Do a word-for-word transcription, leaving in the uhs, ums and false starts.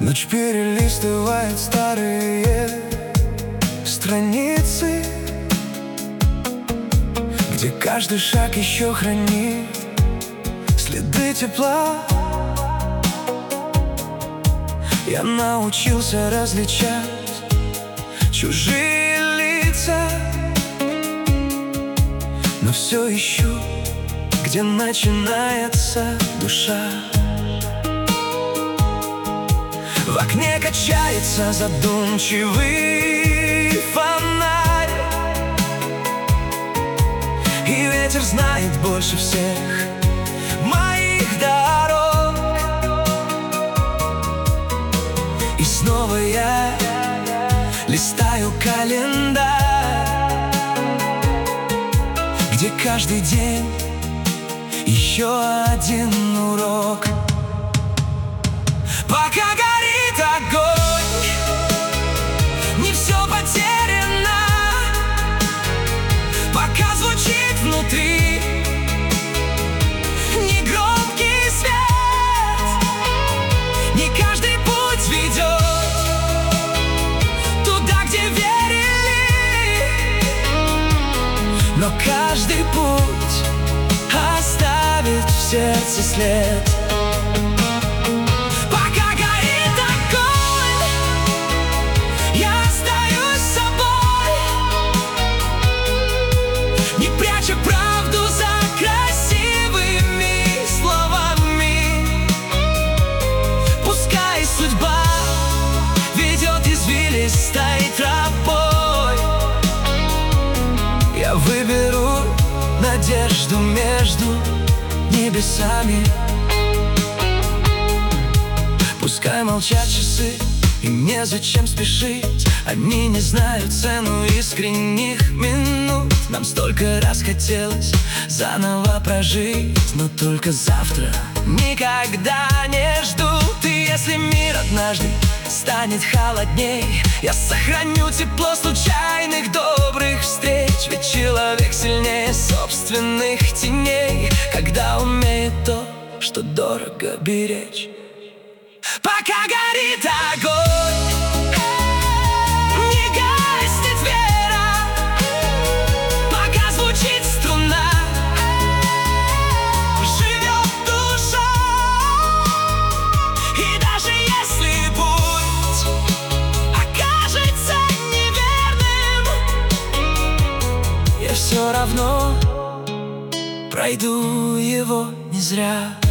Ночь перелистывает старые страницы, где каждый шаг еще хранит следы тепла. Я научился различать чужие лица, но все ищу, где начинается душа. В окне качается задумчивый фонарь, и ветер знает больше всех моих дорог. И снова я листаю календарь, где каждый день еще один урок. Пока горит огонь, не все потеряно. Пока звучит внутри негромкий свет, не каждый путь ведет туда, где верили, но каждый путь оставит в сердце след. Стай тропой, я выберу надежду между небесами. Пускай молчат часы, и незачем спешить. Они не знают цену искренних минут. Нам столько раз хотелось заново прожить, но только завтра никогда не ждут. И если мир однажды станет холодней, я сохраню тепло случайных добрых встреч. Ведь человек сильнее собственных теней, когда умеет то, что дорого беречь. Пока горит огонь, не гаснет вера. Пока звучит струна, живет душа. И даже если путь окажется неверным, я все равно пройду его не зря.